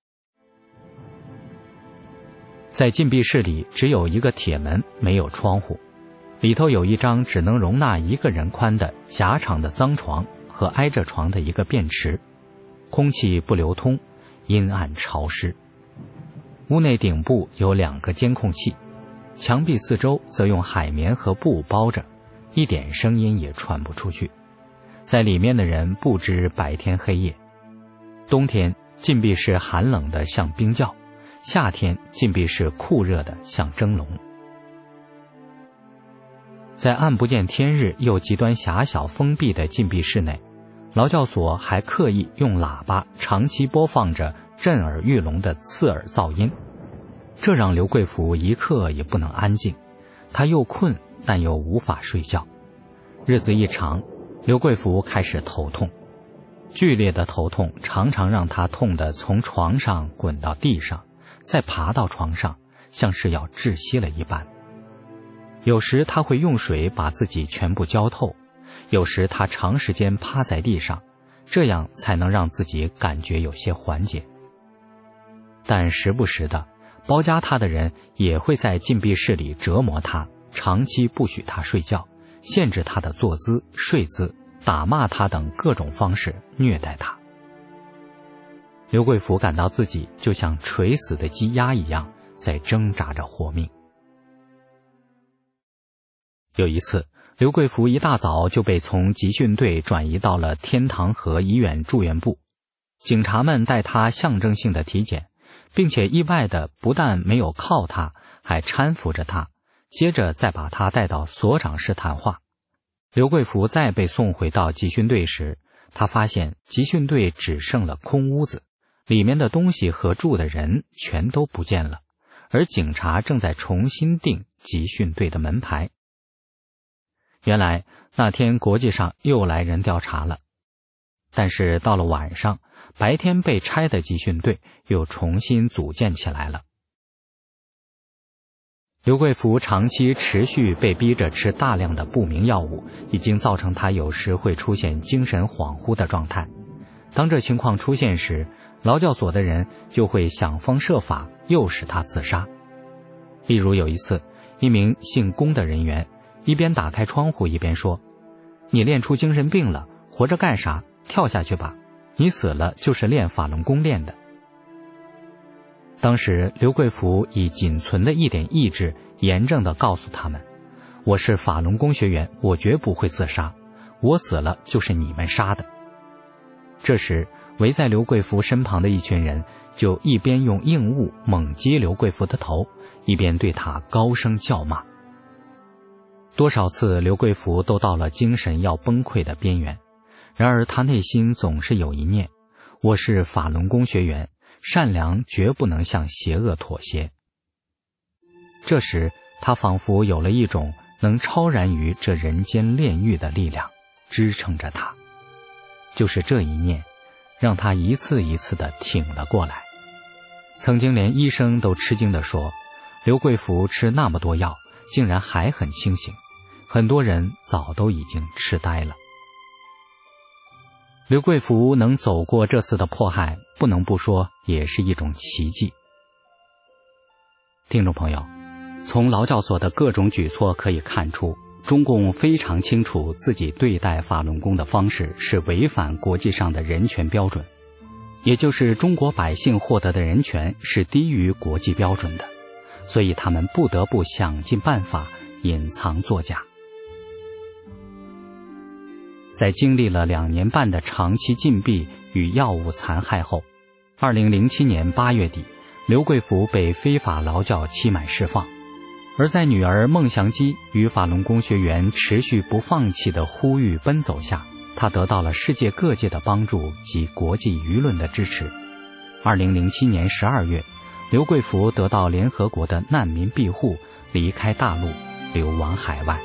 在禁闭室里只有一个铁门，没有窗户，里头有一张只能容纳一个人宽的狭长的脏床和挨着床的一个便池，空气不流通，阴暗潮湿。屋内顶部有2个监控器，墙壁四周则用海绵和布包着，一点声音也传不出去。在里面的人不知白天黑夜。冬天禁闭室寒冷的像冰窖，夏天禁闭室酷热的像蒸笼。在暗不见天日又极端狭小封闭的禁闭室内，劳教所还刻意用喇叭长期播放着震耳欲聋的刺耳噪音，这让刘贵福一刻也不能安静，他又困但又无法睡觉。日子一长，刘贵福开始头痛，剧烈的头痛常常让他痛得从床上滚到地上，再爬到床上，像是要窒息了一般。有时他会用水把自己全部浇透，有时他长时间趴在地上，这样才能让自己感觉有些缓解。但时不时的，包夹他的人也会在禁闭室里折磨他，长期不许他睡觉，限制他的坐姿、睡姿，打骂他等各种方式虐待他。刘贵福感到自己就像垂死的鸡鸭一样，在挣扎着活命。有一次，刘贵福一大早就被从集训队转移到了天堂河医院住院部，警察们带他象征性的体检，并且意外的不但没有铐他，还搀扶着他，接着再把他带到所长室谈话。刘贵福再被送回到集训队时，他发现集训队只剩了空屋子，里面的东西和住的人全都不见了，而警察正在重新定集训队的门牌。原来那天国际上又来人调查了，但是到了晚上，白天被拆的集训队又重新组建起来了。 刘贵福长期持续被逼着吃大量的不明药物，已经造成他有时会出现精神恍惚的状态。当这情况出现时，劳教所的人就会想方设法诱使他自杀。例如有一次，一名姓龚的人员一边打开窗户一边说：“你练出精神病了，活着干啥？跳下去吧，你死了就是练法轮功练的。”当时刘贵福以仅存的一点意志严正地告诉他们：“我是法轮功学员，我绝不会自杀，我死了就是你们杀的。”这时围在刘贵福身旁的一群人就一边用硬物猛击刘贵福的头，一边对他高声叫骂。多少次刘贵福都到了精神要崩溃的边缘，然而他内心总是有一念：我是法轮功学员，善良绝不能向邪恶妥协。这时他仿佛有了一种能超然于这人间炼狱的力量支撑着他，就是这一念让他一次一次地挺了过来。曾经连医生都吃惊地说，刘贵福吃那么多药竟然还很清醒，很多人早都已经痴呆了。刘贵福能走过这次的迫害，不能不说也是一种奇迹。听众朋友，从劳教所的各种举措可以看出，中共非常清楚自己对待法轮功的方式是违反国际上的人权标准，也就是中国百姓获得的人权是低于国际标准的，所以他们不得不想尽办法隐藏作假。在经历了2年半的长期禁闭与药物残害后，2007年8月底，刘贵福被非法劳教期满释放。而在女儿孟祥基与法轮功学员持续不放弃的呼吁奔走下，他得到了世界各界的帮助及国际舆论的支持。2007年12月，刘贵福得到联合国的难民庇护，离开大陆，流亡海外。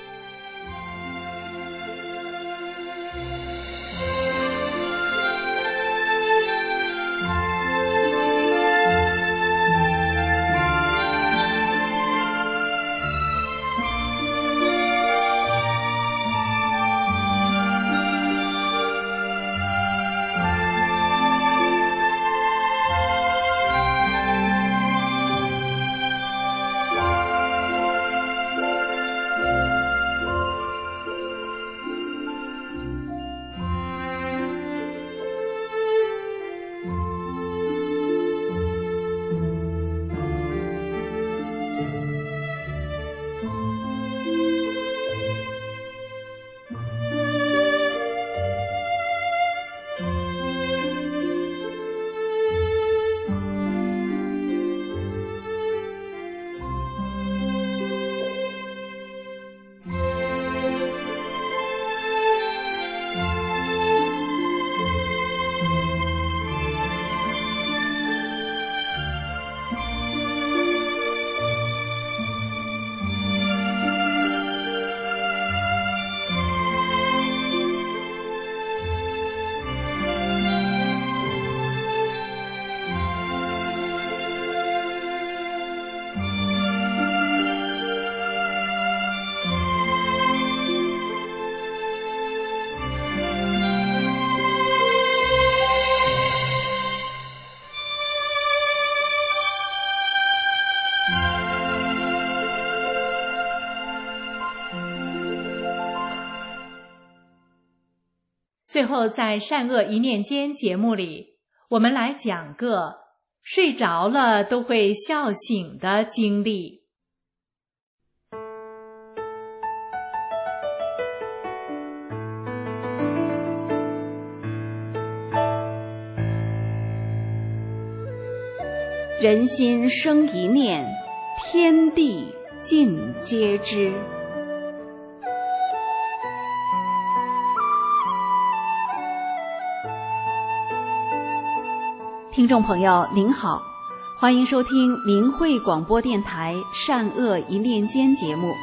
最后在善恶一念间节目里，我们来讲个睡着了都会笑醒的经历。 人心生一念，天地尽皆知。听众朋友您好，欢迎收听明慧广播电台善恶一念间节目。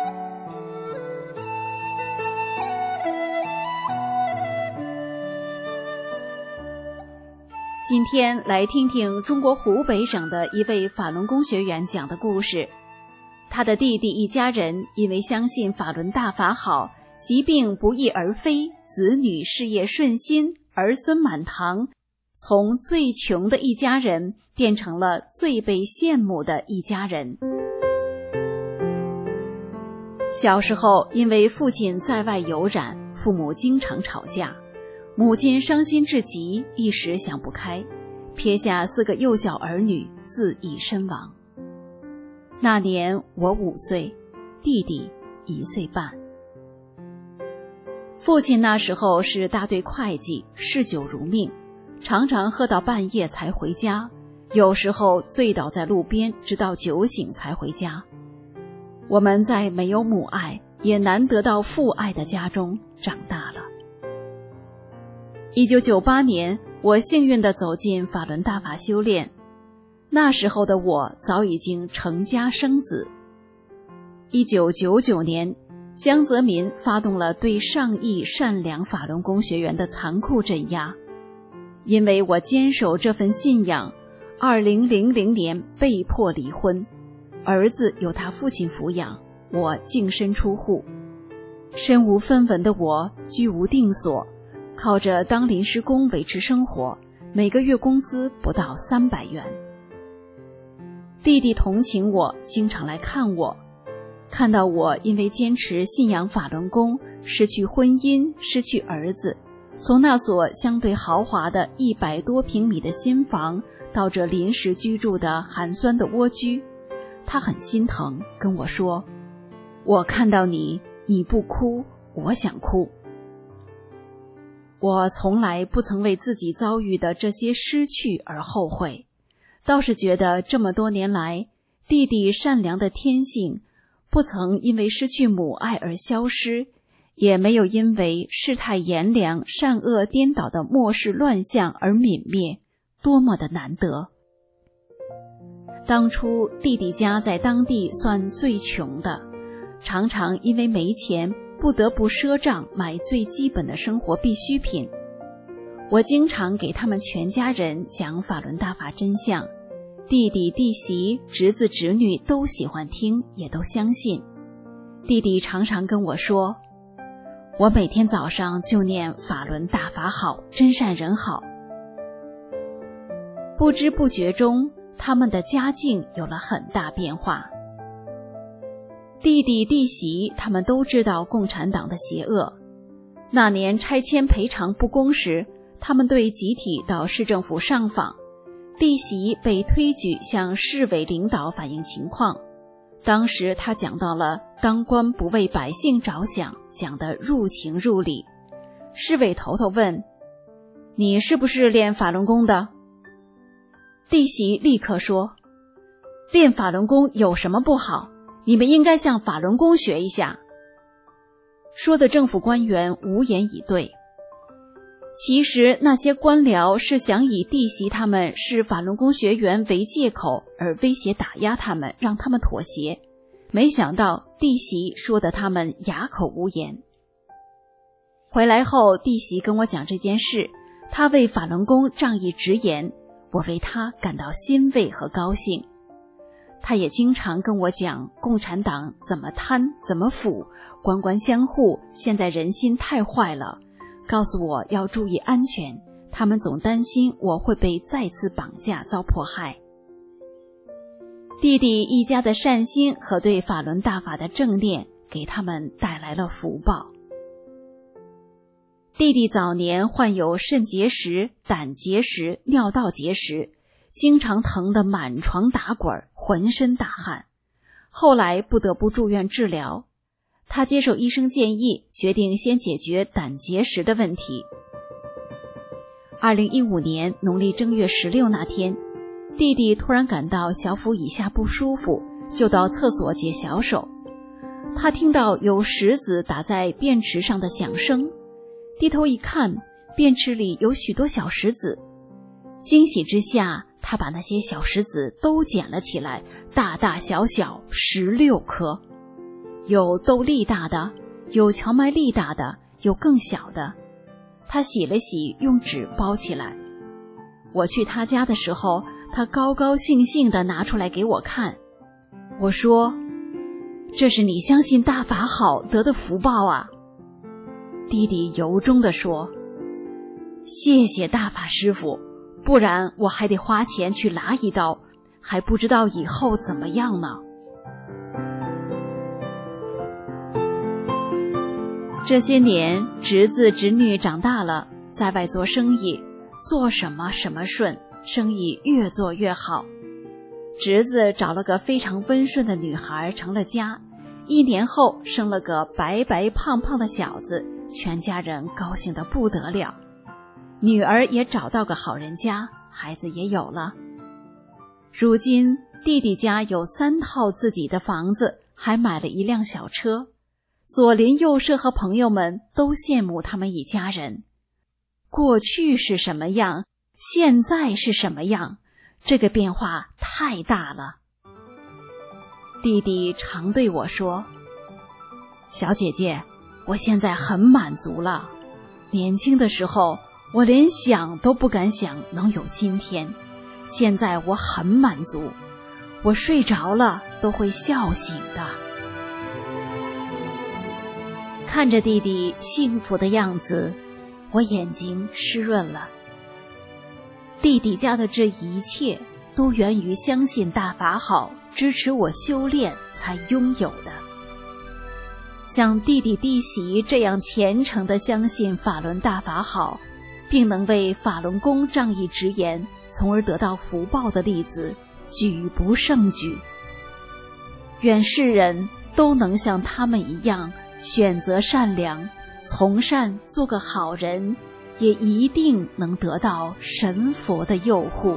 今天来听听中国湖北省的一位法轮功学员讲的故事。 他的弟弟一家人因为相信法轮大法好，疾病不翼而飞，子女事业顺心，儿孙满堂，从最穷的一家人变成了最被羡慕的一家人。小时候因为父亲在外游染，父母经常吵架，母亲伤心至极，一时想不开，撇下4个幼小儿女自缢身亡。那年我5岁，弟弟1岁半。父亲那时候是大队会计，嗜酒如命，常常喝到半夜才回家，有时候醉倒在路边，直到酒醒才回家。我们在没有母爱也难得到父爱的家中长大了。1998年，我幸运地走进法轮大法修炼，那时候的我早已经成家生子。1999年，江泽民发动了对上亿善良法轮功学员的残酷镇压。因为我坚守这份信仰，2000年被迫离婚，儿子由他父亲抚养，我净身出户。身无分文的我居无定所，靠着当临时工维持生活，每个月工资不到300元。弟弟同情我，经常来看我，看到我因为坚持信仰法轮功，失去婚姻，失去儿子，从那所相对豪华的100多平米的新房到这临时居住的寒酸的蜗居，他很心疼，跟我说，我看到你不哭，我想哭。我从来不曾为自己遭遇的这些失去而后悔，倒是觉得这么多年来，弟弟善良的天性不曾因为失去母爱而消失，也没有因为世态炎凉、善恶颠倒的末世乱象而泯灭，多么的难得。当初弟弟家在当地算最穷的，常常因为没钱不得不赊账买最基本的生活必需品。我经常给他们全家人讲法轮大法真相，弟弟、弟媳、侄子、侄女都喜欢听，也都相信。弟弟常常跟我说，我每天早上就念法轮大法好，真善人好。不知不觉中，他们的家境有了很大变化。弟弟、弟媳他们都知道共产党的邪恶。那年拆迁赔偿不公时，他们队集体到市政府上访，弟媳被推举向市委领导反映情况。当时他讲到了当官不为百姓着想，讲得入情入理。市委头头问，你是不是练法轮功的？弟媳立刻说，练法轮功有什么不好？你们应该向法轮功学一下。说的政府官员无言以对。其实那些官僚是想以弟媳他们是法轮功学员为借口而威胁打压他们，让他们妥协。没想到弟媳说的他们哑口无言。回来后，弟媳跟我讲这件事，他为法轮功仗义直言，我为他感到欣慰和高兴。他也经常跟我讲共产党怎么贪怎么腐，官官相护，现在人心太坏了，告诉我要注意安全，他们总担心我会被再次绑架遭迫害。弟弟一家的善心和对法轮大法的正念给他们带来了福报。弟弟早年患有肾结石、胆结石、尿道结石，经常疼得满床打滚，浑身大汗，后来不得不住院治疗。他接受医生建议，决定先解决胆结石的问题。2015年农历正月16那天，弟弟突然感到小腹以下不舒服，就到厕所解小手。他听到有石子打在便池上的响声，低头一看，便池里有许多小石子。惊喜之下，他把那些小石子都捡了起来，大大小小16颗，有豆粒大的，有荞麦粒大的，有更小的。他洗了洗，用纸包起来。我去他家的时候，他高高兴兴地拿出来给我看。我说， 这是你相信大法好得的福报啊。弟弟由衷地说，谢谢大法师父，不然我还得花钱去拿一刀，还不知道以后怎么样呢。这些年侄子侄女长大了，在外做生意，做什么什么顺，生意越做越好。侄子找了个非常温顺的女孩成了家，1年后生了个白白胖胖的小子，全家人高兴得不得了。女儿也找到个好人家，孩子也有了。如今弟弟家有3套自己的房子，还买了1辆小车。左邻右舍和朋友们都羡慕他们一家人。过去是什么样，现在是什么样，这个变化太大了。弟弟常对我说，小姐姐，我现在很满足了。年轻的时候，我连想都不敢想能有今天，现在我很满足，我睡着了都会笑醒的。看着弟弟幸福的样子，我眼睛湿润了。弟弟家的这一切都源于相信大法好，支持我修炼才拥有的。像弟弟弟媳这样虔诚地相信法轮大法好，并能为法轮功仗义直言，从而得到福报的例子，举不胜举。愿世人都能像他们一样选择善良，从善做个好人，也一定能得到神佛的佑护。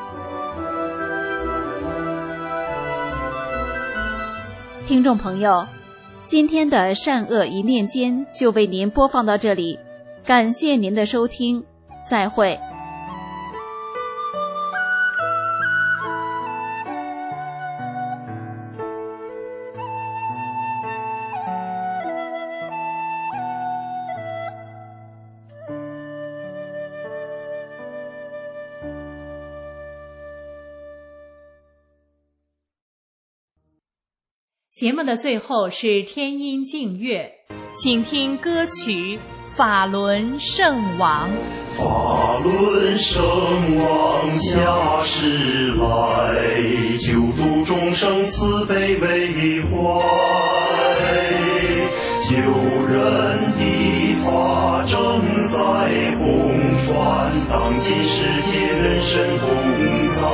听众朋友，今天的善恶一念间就为您播放到这里，感谢您的收听，再会。 节目的最后是天音净乐，请听歌曲《法轮圣王》。 法轮圣王下世来，救度众生慈悲为怀，救人的法正在红传，当今世界人神同在，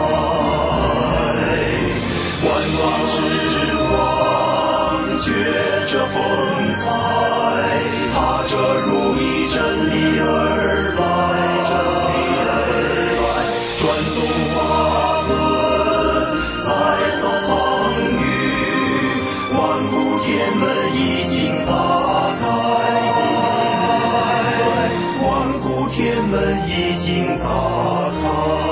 万王之王觉着风采，踏着如意真理而来，转动法轮再造苍宇，万古天门已经打开，万古天门已经打开。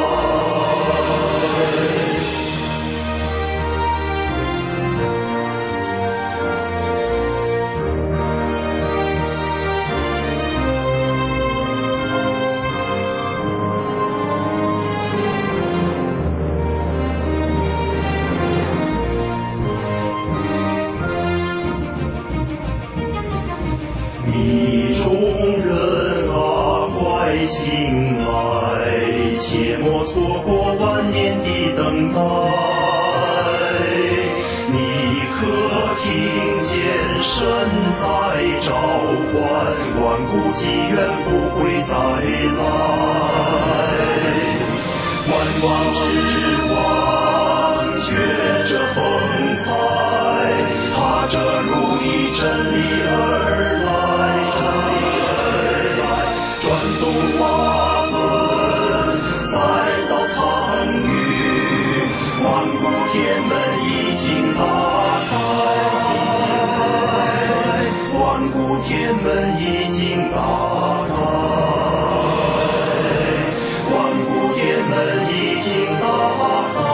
你众人啊，快醒来，切莫错过万年的等待。你可听见神在召唤，万古机缘不会再来。万王之王觉着风采，踏着如意真理而来，转动法轮再造苍宇，万古天门已经打开，万古天门已经打开，万古天门已经打开，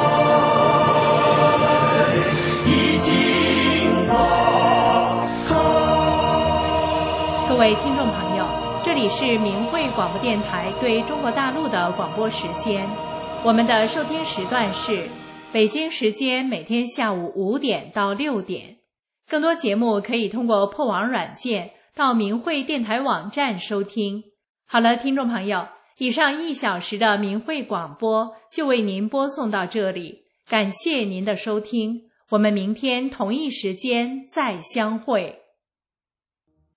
已经打开。 各位听众朋友，这里是明慧广播电台对中国大陆的广播时间，我们的收听时段是北京时间每天下午5点到6点， 更多节目可以通过破网软件到明慧电台网站收听。好了，听众朋友，以上1小时的明慧广播就为您播送到这里，感谢您的收听，我们明天同一时间再相会。